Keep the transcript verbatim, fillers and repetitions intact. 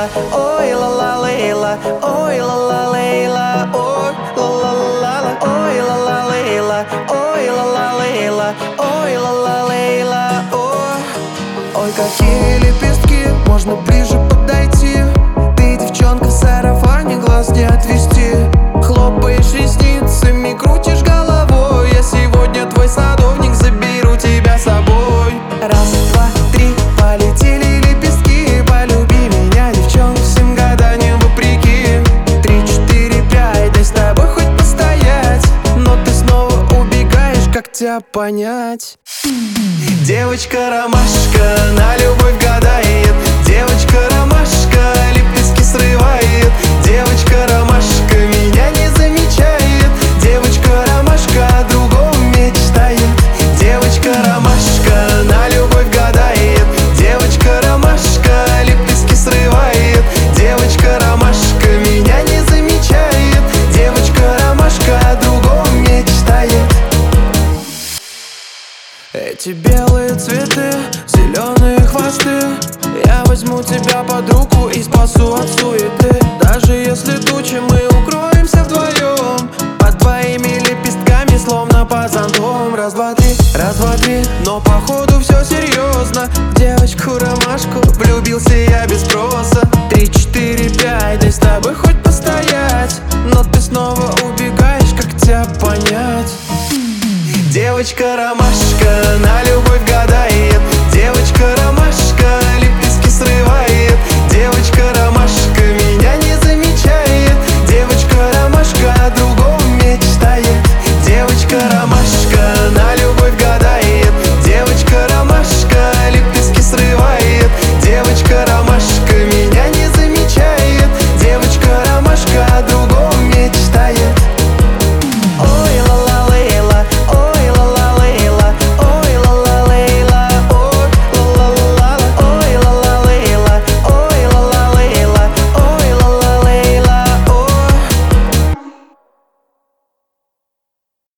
Лейла, ой, ла-ла, Лейла, ой, ла-ла, Лейла, ой, ла-ла-ла-ла, ой, ла-ла, Лейла, ой, ла-ла, Лейла, ой, ла-ла, Лейла, ой. Ой, какие лепестки, можно ближе подойти. Ты, девчонка, в сарафане, глаз не отвести. Хлопаешь ресницами, крутишь головой. Я сегодня твой садовник, заберу тебя с собой. Раз, два, три, полетели лепестки. Полюби меня, девчонка, всем гаданиям вопреки. Три, четыре, пять, дай с тобой хоть постоять. Но ты снова убегаешь, как тебя понять? Девочка-ромашка на любовь гадает. Девочка-ромашка лепестки срывает. Девочка-ромашка меня не замечает. Девочка-ромашка о другом мечтает. Девочка-ромашка на любовь гадает. Девочка-ромашка лепестки срывает. Девочка-ромашка меня не замечает. Девочка-ромашка о другом мечтает. Эти белые цветы, зеленые хвосты, я возьму тебя под руку и спасу от суеты. Даже если тучи, мы укроемся вдвоем под твоими лепестками, словно под зонтом. Раз, два, три, раз, два, три, но походу все серьезно. В девочку-ромашку влюбился